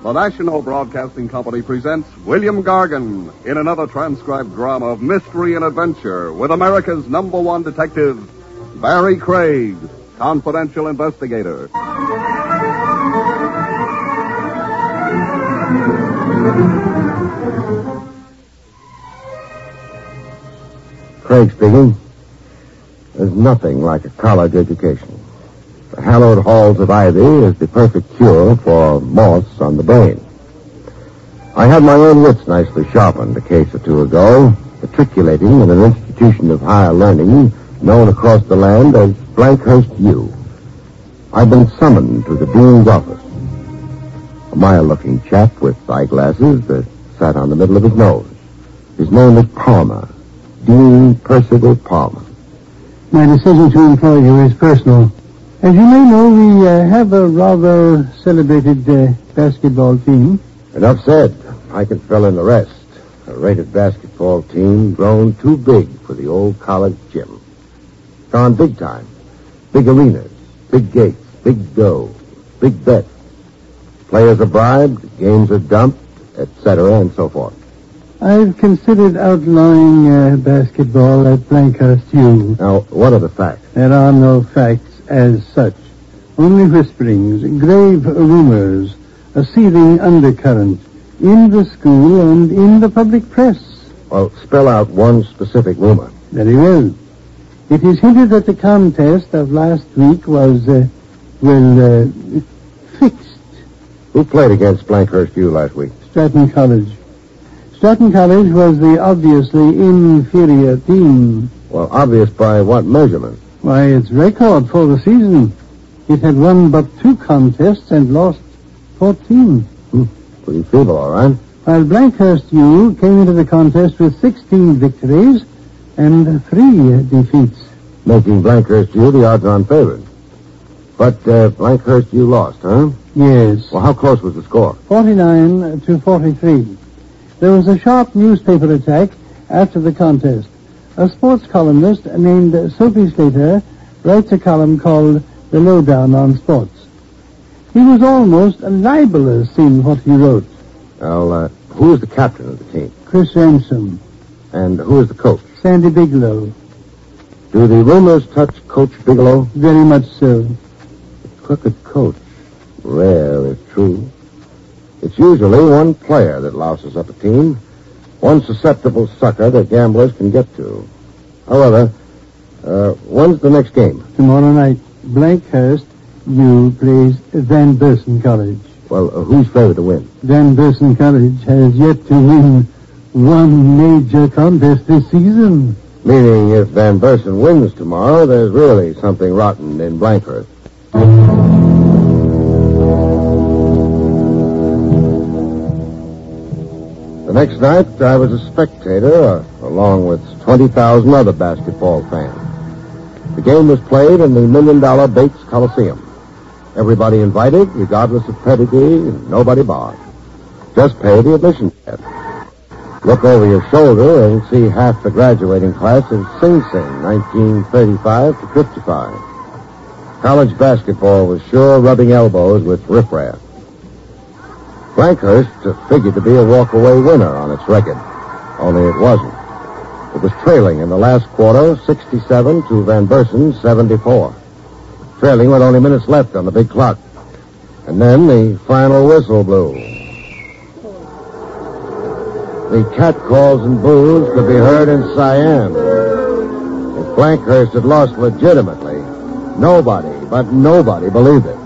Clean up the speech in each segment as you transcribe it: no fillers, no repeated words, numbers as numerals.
The National Broadcasting Company presents William Gargan in another transcribed drama of mystery and adventure with America's #1 detective, Barry Craig, confidential investigator. Craig speaking. There's nothing like a college education. The hallowed halls of Ivy is the perfect cure for moss on the brain. I had my own wits nicely sharpened a case or two ago, matriculating in an institution of higher learning known across the land as Blankhurst U. I've been summoned to the dean's office. A mild-looking chap with eyeglasses that sat on the middle of his nose. His name is Palmer, Dean Percival Palmer. My decision to employ you is personal. As you may know, we have a rather celebrated basketball team. Enough said. I can fill in the rest. A rated basketball team grown too big for the old college gym. Gone big time. Big arenas, big gates, big dough, big bets. Players are bribed, games are dumped, etc., and so forth. I've considered outlawing basketball at Blankhurst U. Now, what are the facts? There are no facts as such. Only whisperings, grave rumors, a seething undercurrent in the school and in the public press. Well, spell out one specific rumor. Very well. It is hinted that the contest of last week was, fixed. Who played against Blankhurst U last week? Stratton College. Stratton College was the obviously inferior team. Well, obvious by what measurement? Why, its record for the season. It had won but 2 contests and lost 14. Pretty feeble, all right. While Blankhurst U came into the contest with 16 victories and 3 defeats. Making Blankhurst U the odds-on favorite. But Blankhurst U lost, huh? Yes. Well, how close was the score? 49 to 43. There was a sharp newspaper attack after the contest. A sports columnist named Sophie Slater writes a column called The Lowdown on Sports. He was almost libelous in what he wrote. Well, who is the captain of the team? Chris Ransom. And who is the coach? Sandy Bigelow. Do the rumors touch Coach Bigelow? Very much so. The crooked coach. Rare, if true. It's usually one player that louses up a team. One susceptible sucker that gamblers can get to. However, when's the next game? Tomorrow night. Blankhurst U plays Van Bursen College. Well, who's favored to win? Van Bursen College has yet to win one major contest this season. Meaning if Van Bursen wins tomorrow, there's really something rotten in Blankhurst. The next night, I was a spectator, along with 20,000 other basketball fans. The game was played in the $1 million Bates Coliseum. Everybody invited, regardless of pedigree, and nobody barred. Just pay the admission tab. Look over your shoulder and see half the graduating class of Sing Sing, 1935 to 55. College basketball was sure rubbing elbows with riffraff. Blankhurst figured to be a walk-away winner on its record. Only it wasn't. It was trailing in the last quarter, 67 to Van Bursen, 74. Trailing with only minutes left on the big clock. And then the final whistle blew. The catcalls and boos could be heard in Siam. If Blankhurst had lost legitimately, nobody believed it.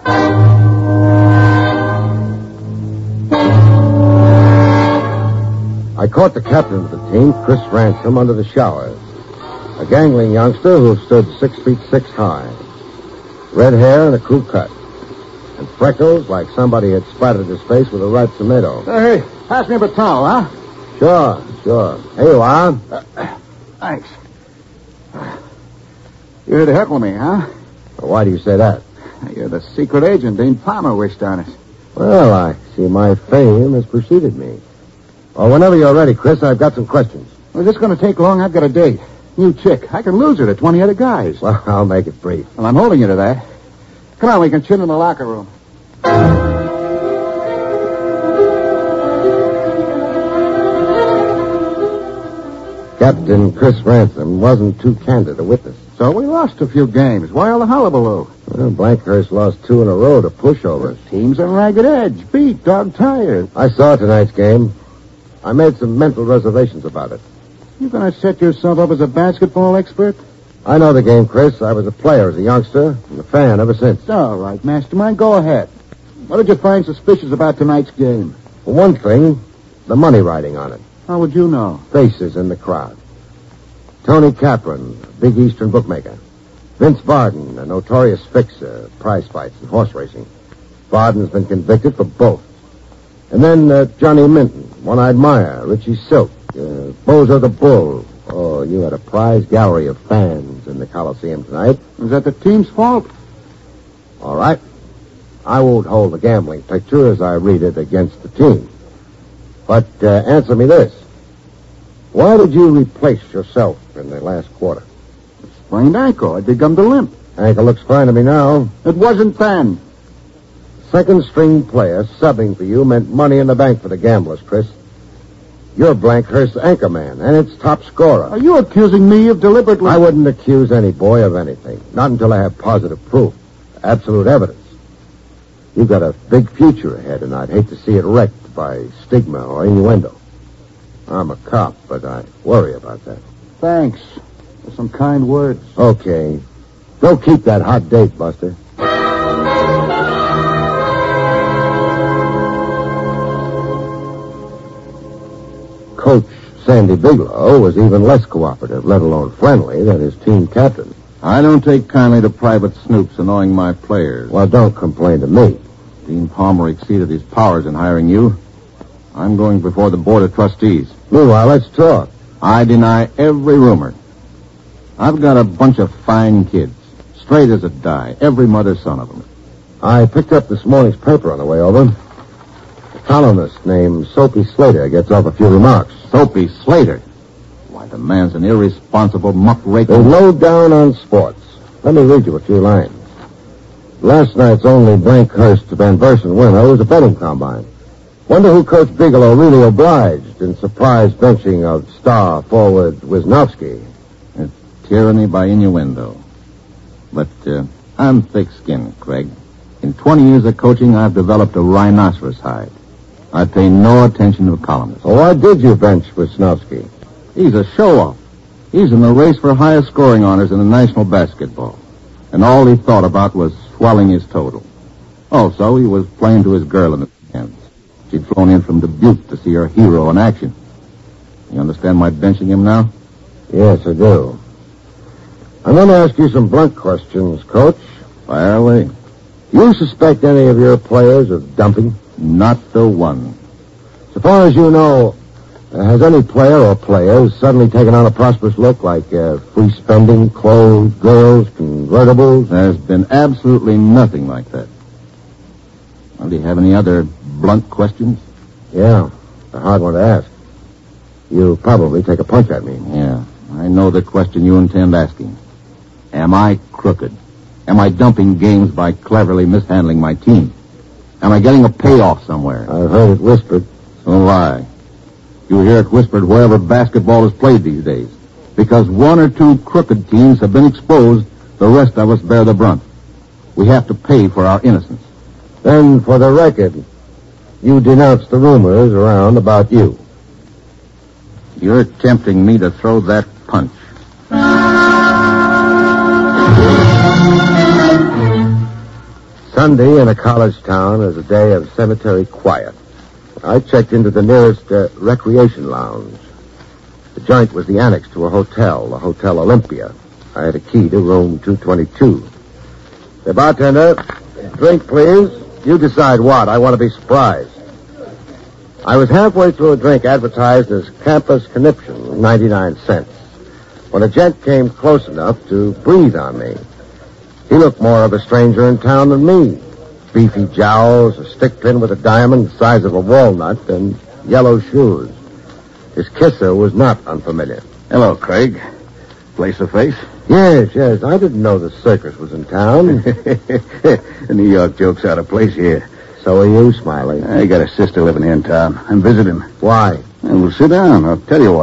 I caught the captain of the team, Chris Ransom, under the showers. A gangling youngster who stood 6'6" high. Red hair and a crew cut. And freckles like somebody had splattered his face with a ripe tomato. Hey, pass me a baton, huh? Sure. Here you are. Thanks. You're here to heckle me, huh? Well, why do you say that? You're the secret agent Dean Palmer wished on us. Well, I see my fame has preceded me. Well, whenever you're ready, Chris, I've got some questions. Well, is this going to take long? I've got a date. New chick. I can lose her to 20 other guys. Well, I'll make it brief. Well, I'm holding you to that. Come on, we can chin in the locker room. Captain Chris Ransom wasn't too candid a witness. So we lost a few games. Why all the hullabaloo? Well, Blankhurst lost 2 in a row to pushovers. Team's on ragged edge. Beat, dog-tired. I saw tonight's game. I made some mental reservations about it. You gonna set yourself up as a basketball expert? I know the game, Chris. I was a player as a youngster and a fan ever since. All right, Mastermind, go ahead. What did you find suspicious about tonight's game? For one thing, the money riding on it. How would you know? Faces in the crowd. Tony Capron, a big Eastern bookmaker. Vince Varden, a notorious fixer, prize fights and horse racing. Varden's been convicted for both. And then Johnny Minton, One-Eyed Meyer, Richie Silk, Bozo the Bull. Oh, you had a prize gallery of fans in the Coliseum tonight. Is that the team's fault? All right. I won't hold the gambling picture as I read it against the team. But answer me this. Why did you replace yourself in the last quarter? Sprained ankle. I'd begun to limp. Ankle looks fine to me now. It wasn't then. Second-string player subbing for you meant money in the bank for the gamblers, Chris. You're Blankhurst's anchor man, and its top scorer. Are you accusing me of deliberately... I wouldn't accuse any boy of anything. Not until I have positive proof. Absolute evidence. You've got a big future ahead, and I'd hate to see it wrecked by stigma or innuendo. I'm a cop, but I worry about that. Thanks for some kind words. Okay. Go keep that hot date, Buster. Coach Sandy Bigelow was even less cooperative, let alone friendly, than his team captain. I don't take kindly to private snoops annoying my players. Well, don't complain to me. Dean Palmer exceeded his powers in hiring you. I'm going before the Board of Trustees. Meanwhile, let's talk. I deny every rumor. I've got a bunch of fine kids, straight as a die, every mother's son of them. I picked up this morning's paper on the way over. A columnist named Soapy Slater gets off a few remarks. Soapy Slater? Why, the man's an irresponsible muckraker. They low down on sports. Let me read you a few lines. Last night's only Blankhurst Van Versen winner was a betting combine. Wonder who Coach Bigelow really obliged in surprise benching of star forward Wisnowski. It's tyranny by innuendo. But I'm thick-skinned, Craig. In 20 years of coaching, I've developed a rhinoceros hide. I pay no attention to columnists. Well, why did you bench Wisnowski? He's a show-off. He's in the race for highest scoring honors in the National Basketball. And all he thought about was swelling his total. Also, he was playing to his girl in the weekends. She'd flown in from Dubuque to see her hero in action. You understand my benching him now? Yes, I do. I'm going to ask you some blunt questions, Coach. Fire away. You suspect any of your players of dumping? Not the one. So far as you know, has any player or players suddenly taken on a prosperous look, like free spending, clothes, girls, convertibles? There's been absolutely nothing like that. Well, do you have any other blunt questions? Yeah, a hard one to ask. You'll probably take a punch at me. Yeah, I know the question you intend asking. Am I crooked? Am I dumping games by cleverly mishandling my team? Am I getting a payoff somewhere? I've heard it whispered. So lie. You hear it whispered wherever basketball is played these days. Because one or two crooked teams have been exposed, the rest of us bear the brunt. We have to pay for our innocence. Then, for the record, you denounce the rumors around about you. You're tempting me to throw that punch. Sunday in a college town is a day of cemetery quiet. I checked into the nearest recreation lounge. The joint was the annex to a hotel, the Hotel Olympia. I had a key to room 222. The bartender, drink, please. You decide what. I want to be surprised. I was halfway through a drink advertised as Campus Conniption, 99 cents, when a gent came close enough to breathe on me. He looked more of a stranger in town than me. Beefy jowls, a stick pin with a diamond the size of a walnut, and yellow shoes. His kisser was not unfamiliar. Hello, Craig. Place a face? Yes. I didn't know the circus was in town. The New York joke's out of place here. So are you, Smiley. I got a sister living here in town. I'm visiting. Why? And we'll sit down. I'll tell you why.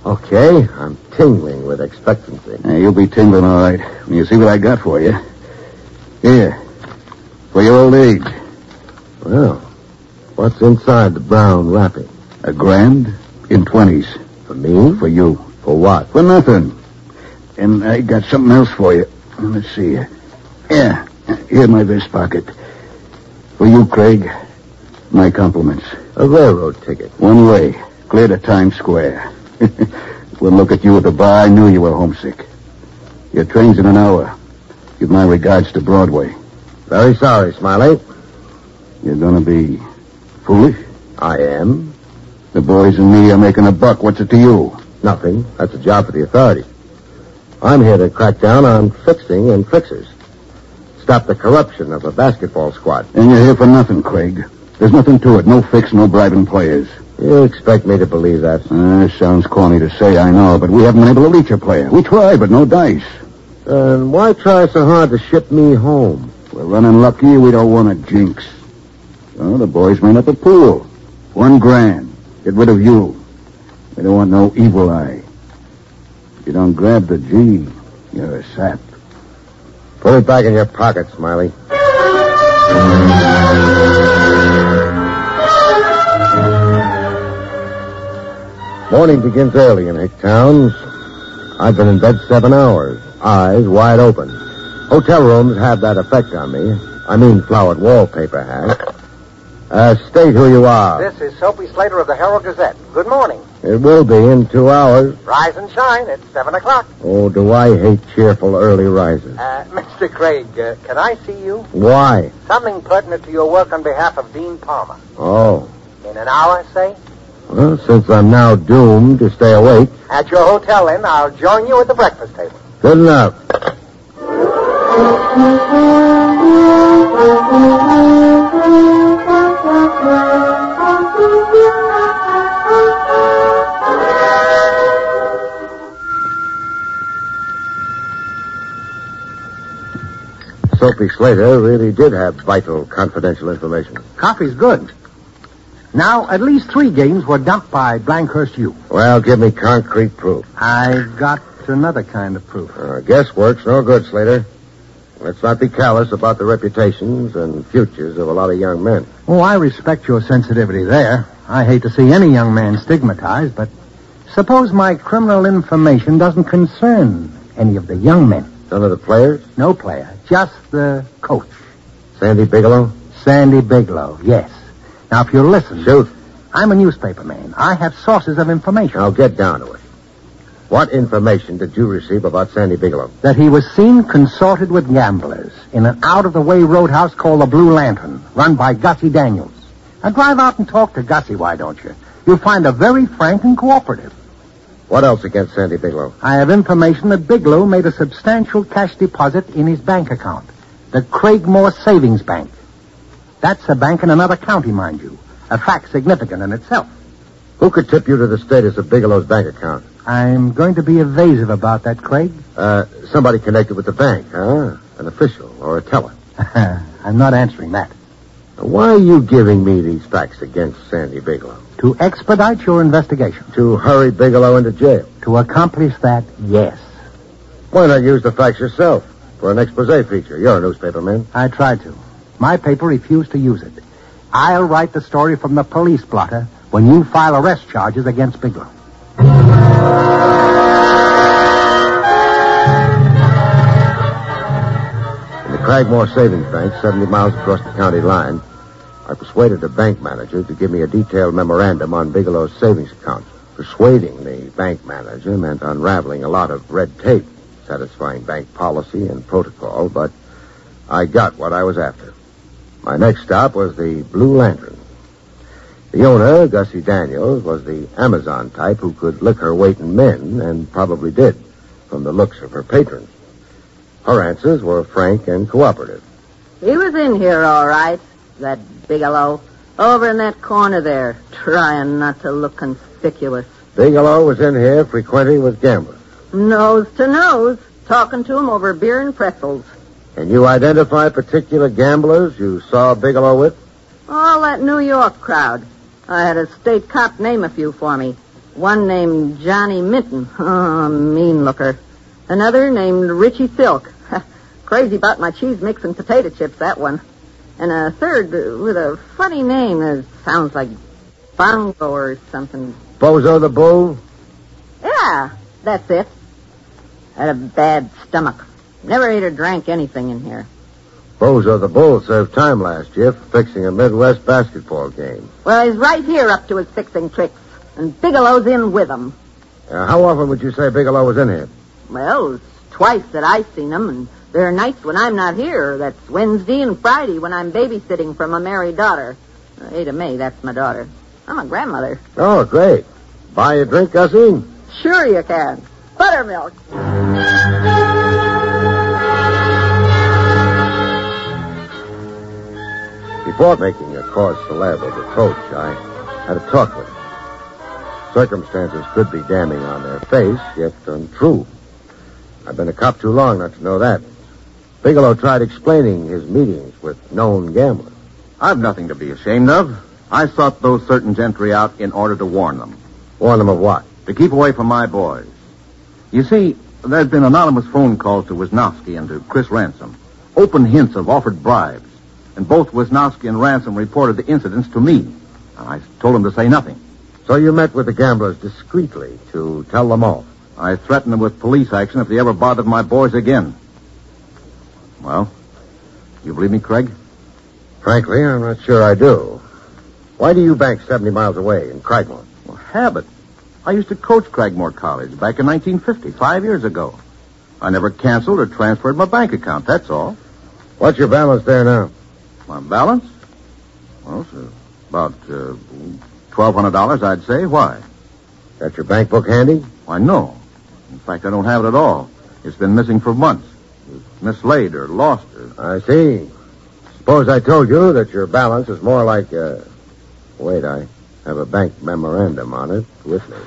Okay, I'm tingling with expectancy. You'll be tingling all right when you see what I got for you. Here, for your old age. Well, what's inside the brown wrapping? $1,000 in 20s. For me? For you. For what? For nothing. And I got something else for you. Let's see. Yeah, here's my vest pocket. For you, Craig, my compliments. A railroad ticket. One way, clear to Times Square. One look at you at the bar, I knew you were homesick. Your train's in an hour. Give my regards to Broadway. Very sorry, Smiley. You're gonna be foolish? I am. The boys and me are making a buck. What's it to you? Nothing. That's a job for the authorities. I'm here to crack down on fixing and fixers. Stop the corruption of a basketball squad. And you're here for nothing, Craig. There's nothing to it. No fix, no bribing players. You expect me to believe that? Sounds corny to say, I know, but we haven't been able to reach a player. We tried, but no dice. Why try so hard to ship me home? We're running lucky. We don't want a jinx. So the boys made up a pool. $1,000. Get rid of you. We don't want no evil eye. If you don't grab the G, you're a sap. Put it back in your pocket, Smiley. Morning begins early in Hicktown. I've been in bed 7 hours, eyes wide open. Hotel rooms have that effect on me. I mean, flowered wallpaper has. State who you are. This is Soapy Slater of the Herald Gazette. Good morning. It will be in 2 hours. Rise and shine. It's 7 o'clock. Oh, do I hate cheerful early risers. Mr. Craig, can I see you? Why? Something pertinent to your work on behalf of Dean Palmer. Oh. In an hour, say? Well, since I'm now doomed to stay awake. At your hotel, then, I'll join you at the breakfast table. Good enough. Soapy Slater really did have vital, confidential information. Coffee's good. Now, at least 3 games were dumped by Blankhurst U. Well, give me concrete proof. I've got another kind of proof. Guesswork's no good, Slater. Let's not be callous about the reputations and futures of a lot of young men. Oh, I respect your sensitivity there. I hate to see any young man stigmatized, but suppose my criminal information doesn't concern any of the young men. None of the players? No player, just the coach. Sandy Bigelow? Sandy Bigelow, yes. Now, if you'll listen... Shoot. I'm a newspaper man. I have sources of information. Now, get down to it. What information did you receive about Sandy Bigelow? That he was seen consorted with gamblers in an out-of-the-way roadhouse called the Blue Lantern, run by Gussie Daniels. Now, drive out and talk to Gussie, why don't you? You'll find her very frank and cooperative. What else against Sandy Bigelow? I have information that Bigelow made a substantial cash deposit in his bank account, the Craigmore Savings Bank. That's a bank in another county, mind you. A fact significant in itself. Who could tip you to the status of Bigelow's bank account? I'm going to be evasive about that, Craig. Somebody connected with the bank, huh? An official or a teller? I'm not answering that. Why are you giving me these facts against Sandy Bigelow? To expedite your investigation. To hurry Bigelow into jail? To accomplish that, yes. Why not use the facts yourself for an expose feature? You're a newspaperman. I tried to. My paper refused to use it. I'll write the story from the police blotter when you file arrest charges against Bigelow. In the Cragmore Savings Bank, 70 miles across the county line, I persuaded the bank manager to give me a detailed memorandum on Bigelow's savings account. Persuading the bank manager meant unraveling a lot of red tape, satisfying bank policy and protocol, but I got what I was after. My next stop was the Blue Lantern. The owner, Gussie Daniels, was the Amazon type who could lick her weight in men, and probably did, from the looks of her patrons. Her answers were frank and cooperative. He was in here, all right, that Bigelow. Over in that corner there, trying not to look conspicuous. Bigelow was in here frequenting with gamblers. Nose to nose, talking to him over beer and pretzels. Can you identify particular gamblers you saw Bigelow with? All that New York crowd. I had a state cop name a few for me. One named Johnny Minton. Oh, mean looker. Another named Richie Silk. Crazy about my cheese mix and potato chips, that one. And a third with a funny name that sounds like Bongo or something. Bozo the Bull? Yeah, that's it. Had a bad stomach. Never ate or drank anything in here. Bozo the Bull served time last year for fixing a Midwest basketball game. Well, he's right here up to his fixing tricks. And Bigelow's in with him. How often would you say Bigelow was in here? Well, it's twice that I've seen him, and there are nights when I'm not here. That's Wednesday and Friday when I'm babysitting for my married daughter. Ada May, that's my daughter. I'm a grandmother. Oh, great. Buy a drink, Gussie? Sure you can. Buttermilk. Before making a cause célèbre of the coach, I had a talk with him. Circumstances could be damning on their face, yet untrue. I've been a cop too long not to know that. Bigelow tried explaining his meetings with known gamblers. I've nothing to be ashamed of. I sought those certain gentry out in order to warn them. Warn them of what? To keep away from my boys. You see, there's been anonymous phone calls to Wisnowski and to Chris Ransom. Open hints of offered bribes. And both Wisnowski and Ransom reported the incidents to me. I told them to say nothing. So you met with the gamblers discreetly to tell them off? I threatened them with police action if they ever bothered my boys again. Well, you believe me, Craig? Frankly, I'm not sure I do. Why do you bank 70 miles away in Cragmore? Well, habit. I used to coach Cragmore College back in 1950, 5 years ago. I never canceled or transferred my bank account, that's all. What's your balance there now? My balance? Well, it's about $1,200, I'd say. Why? Got your bank book handy? Why, no. In fact, I don't have it at all. It's been missing for months. It was mislaid or lost. I see. Suppose I told you that your balance is more like, Wait, I have a bank memorandum on it with me.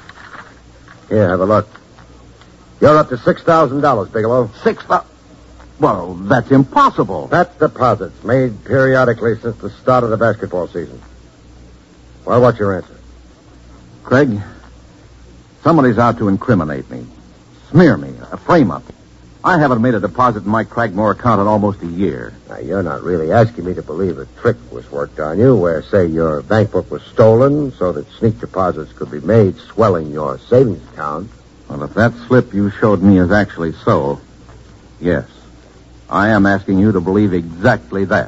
Here, have a look. You're up to $6,000, Bigelow. Well, that's impossible. That deposit's made periodically since the start of the basketball season. Well, what's your answer? Craig, somebody's out to incriminate me. Smear me. A frame-up. I haven't made a deposit in my Cragmore account in almost a year. Now, you're not really asking me to believe a trick was worked on you, where, say, your bank book was stolen so that sneak deposits could be made, swelling your savings account. Well, if that slip you showed me is actually so, yes. I am asking you to believe exactly that.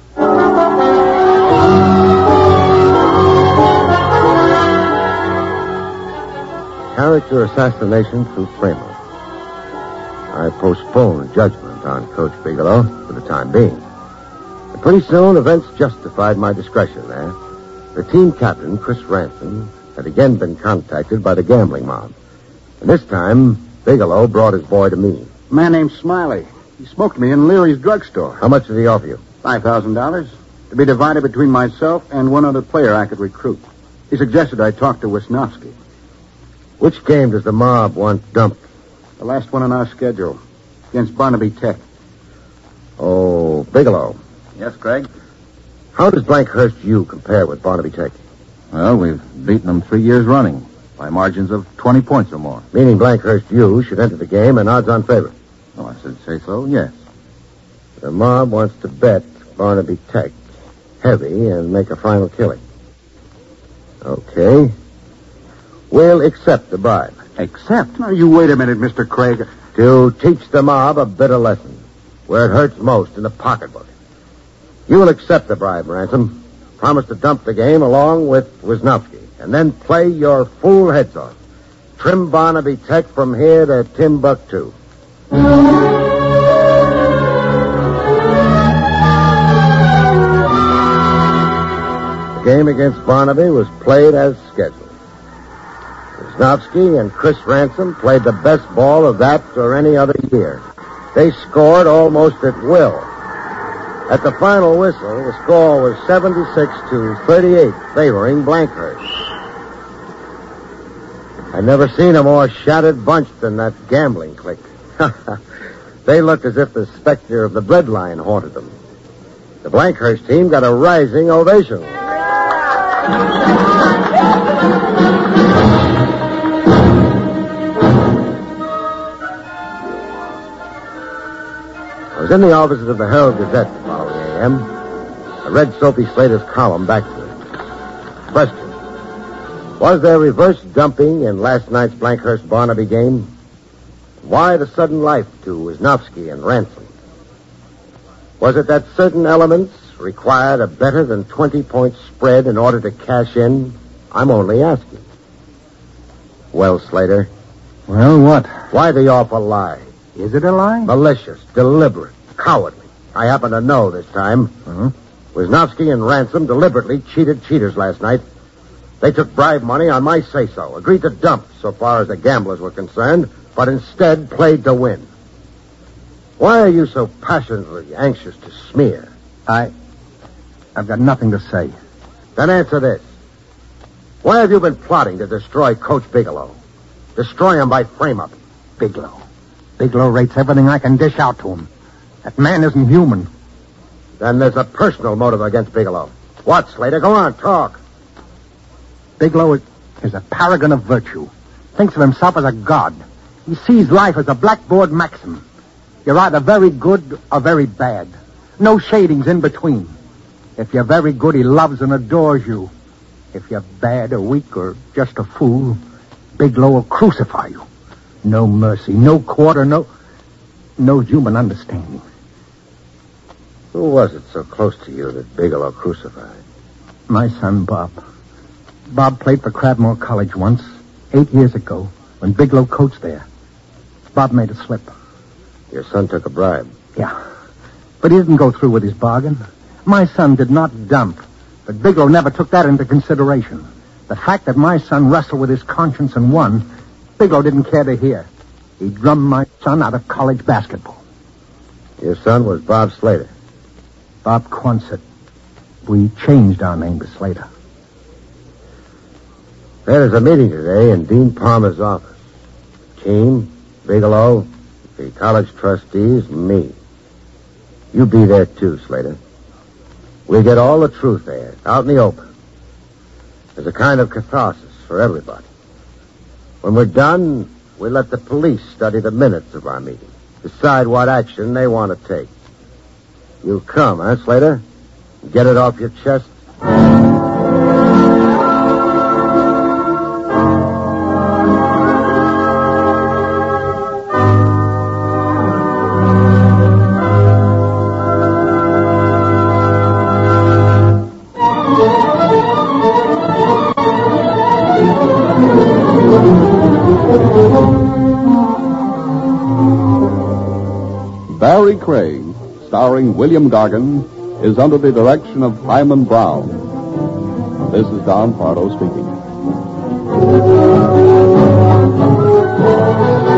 Character assassination through frame-up. I postponed judgment on Coach Bigelow for the time being. And pretty soon, events justified my discretion there. The team captain, Chris Ransom, had again been contacted by the gambling mob. And this time, Bigelow brought his boy to me. A man named Smiley. He spoke to me in Leary's drugstore. How much did he offer you? $5,000 to be divided between myself and one other player I could recruit. He suggested I talk to Wisnowski. Which game does the mob want dumped? The last one on our schedule. Against Barnaby Tech. Oh, Bigelow. Yes, Craig? How does Blankhurst U compare with Barnaby Tech? Well, we've beaten them 3 years running by margins of 20 points or more. Meaning Blankhurst U should enter the game and odds-on favorite. Oh, I should say so, yes. The mob wants to bet Barnaby Tech heavy and make a final killing. Okay. We'll accept the bribe. Accept? Now, you wait a minute, Mr. Craig. To teach the mob a bitter lesson, where it hurts most in the pocketbook. You will accept the bribe, Ransom. Promise to dump the game along with Wisnowski, and then play your fool heads off. Trim Barnaby Tech from here to Timbuktu. The game against Barnaby was played as scheduled. Wisnowski and Chris Ransom played the best ball of that or any other year. They scored almost at will. At the final whistle, the score was 76-38, favoring Blankhurst. I've never seen a more shattered bunch than that gambling clique. They looked as if the specter of the breadline haunted them. The Blankhurst team got a rising ovation. I was in the offices of the Herald Gazette the following a.m. I read Sophie Slater's column back to her. Question. Was there reverse dumping in last night's Blankhurst-Barnaby game? Why the sudden life to Wisnowski and Ransom? Was it that certain elements required a better than 20-point spread in order to cash in? I'm only asking. Well, Slater? Well, what? Why the awful lie? Is it a lie? Malicious, deliberate, cowardly. I happen to know this time. Uh-huh. Wisnowski and Ransom deliberately cheated cheaters last night. They took bribe money on my say-so, agreed to dump so far as the gamblers were concerned, but instead played to win. Why are you so passionately anxious to smear? I've got nothing to say. Then answer this. Why have you been plotting to destroy Coach Bigelow? Destroy him by frame-up. Bigelow. Bigelow rates everything I can dish out to him. That man isn't human. Then there's a personal motive against Bigelow. What, Slater? Go on, talk. Bigelow is a paragon of virtue. Thinks of himself as a god. He sees life as a blackboard maxim. You're either very good or very bad. No shadings in between. If you're very good, he loves and adores you. If you're bad or weak or just a fool, Bigelow will crucify you. No mercy, no quarter, no human understanding. Who was it so close to you that Bigelow crucified? My son, Bob. Bob played for Cradmore College once, 8 years ago, when Bigelow coached there. Bob made a slip. Your son took a bribe. Yeah, but he didn't go through with his bargain. My son did not dump, but Bigelow never took that into consideration. The fact that my son wrestled with his conscience and won, Bigelow didn't care to hear. He drummed my son out of college basketball. Your son was Bob Slater. Bob Quonset. We changed our name to Slater. There's a meeting today in Dean Palmer's office. Team, Bigelow, the college trustees, me. You be there too, Slater. We'll get all the truth there, out in the open. There's a kind of catharsis for everybody. When we're done, we let the police study the minutes of our meeting, decide what action they want to take. You'll come, huh, Slater? Get it off your chest? Barry Craig, starring William Gargan, is under the direction of Hyman Brown. This is Don Pardo speaking.